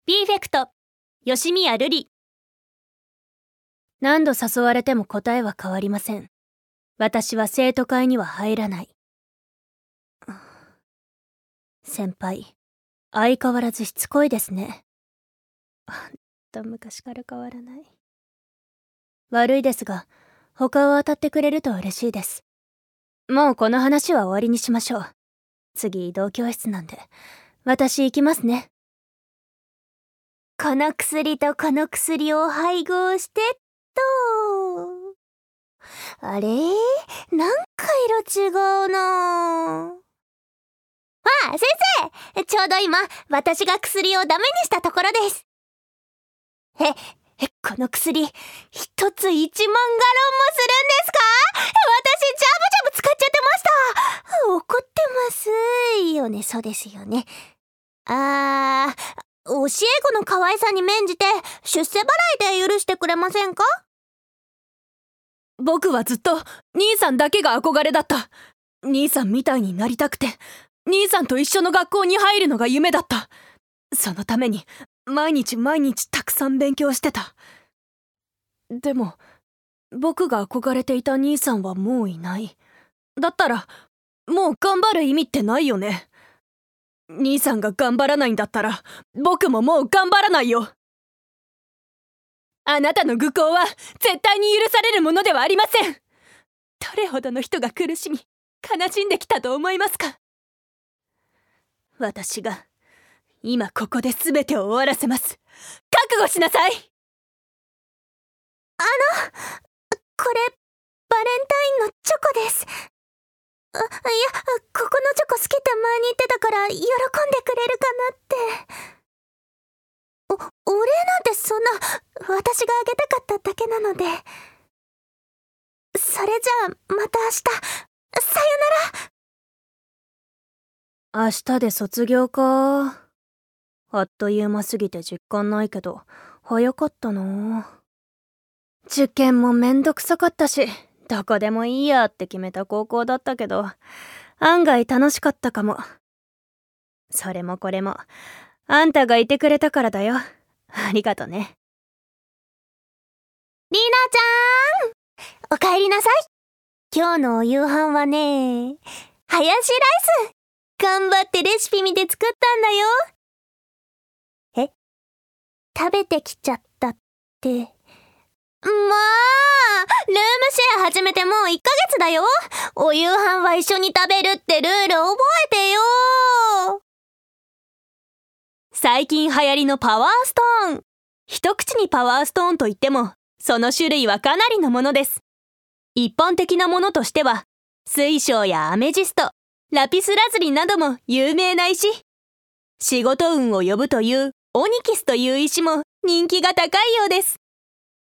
B フェクト、吉宮瑠璃。何度誘われても答えは変わりません。私は生徒会には入らない。先輩、相変わらずしつこいですね。昔から変わらない。悪いですが、他を当たってくれると嬉しいです。もうこの話は終わりにしましょう。次移動教室なんで、私行きますね。この薬とこの薬を配合してっと。あれ？なんか色違うな。あ、先生！ちょうど今、私が薬をダメにしたところです。この薬、一つ1万ガロンもするんですか？私、ジャブジャブ使っちゃってました。怒ってますよね、そうですよね。教え子の可愛さに免じて、出世払いで許してくれませんか？ 僕はずっと、兄さんだけが憧れだった。兄さんみたいになりたくて、兄さんと一緒の学校に入るのが夢だった。そのために、毎日たくさん勉強してた。でも、僕が憧れていた兄さんはもういない。だったら、もう頑張る意味ってないよね。兄さんが頑張らないんだったら、僕ももう頑張らないよ。あなたの愚行は絶対に許されるものではありません。どれほどの人が苦しみ、悲しんできたと思いますか？私が、今ここで全てを終わらせます。覚悟しなさい！ これ、バレンタインのチョコです。ここのチョコ好きって前に言ってたから喜んでくれるかなって。お礼なんてそんな、私があげたかっただけなので。それじゃあ、また明日、さよなら。明日で卒業か。あっという間すぎて実感ないけど、早かったな。受験もめんどくさかったし、どこでもいいやって決めた高校だったけど、案外楽しかったかも。それもこれも、あんたがいてくれたからだよ。ありがとね。リーナちゃん、おかえりなさい。今日のお夕飯はね、ハヤシライス。頑張ってレシピ見て作ったんだよ。食べてきちゃったって。ルームシェア始めてもう1ヶ月だよ。お夕飯は一緒に食べるってルール覚えてよ。 最近流行りのパワーストーン。一口にパワーストーンといっても、その種類はかなりのものです。一般的なものとしては、水晶やアメジスト、ラピスラズリなども有名な石。仕事運を呼ぶというオニキスという石も人気が高いようです。